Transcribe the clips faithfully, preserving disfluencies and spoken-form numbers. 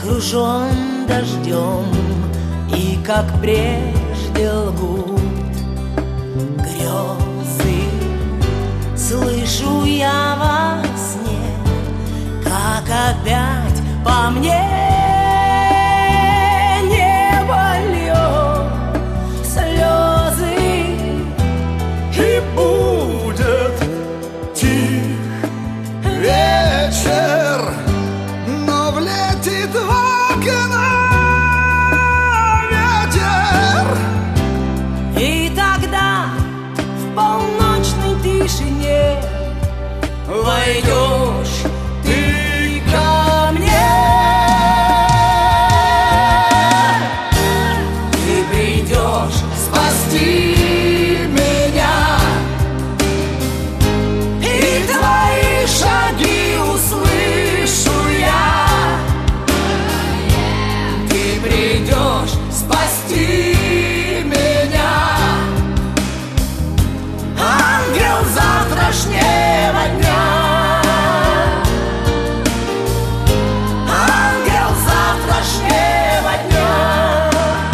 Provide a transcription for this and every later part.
окружен дождем, и как прежде лгут грезы. Слышу я во сне, как опять по мне небо льет слезы. И будет тих вечер, но влетит в окна ветер. И тогда в полночной тишине войдешь ты ко мне. Ты придешь спасти меня, и твои шаги услышу я. Ты придешь спасти меня, ангел завтрашнего дня. Ангел завтрашнего дня.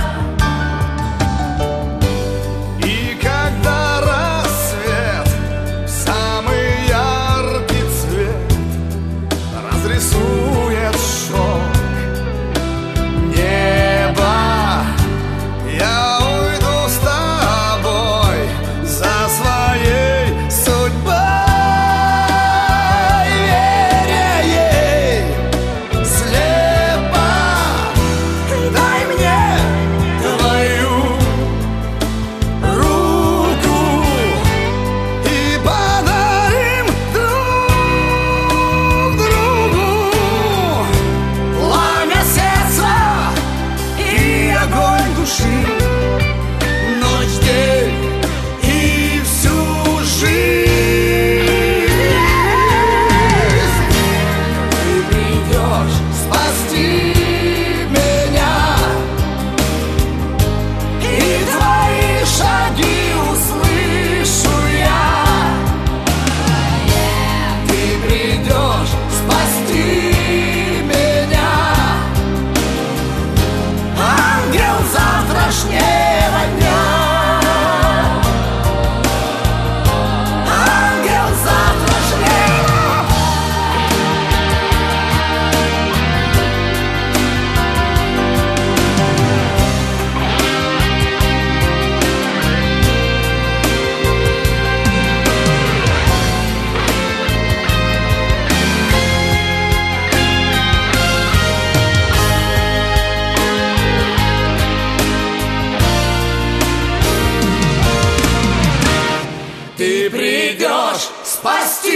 И когда рассвет в самый яркий цвет разрисует шок неба, я уйду с тобой за своей судьбой, веря ей слепо. Дай мне Твою руку и подарим друг другу пламя сердца и огонь души, ночь, день и всю жизнь. ты придешь Спасти меня, и твои шаги услышу я. ты придешь спасти меня, Ангел завтрашнего дня. Ангел завтрашнего. ты придешь спасти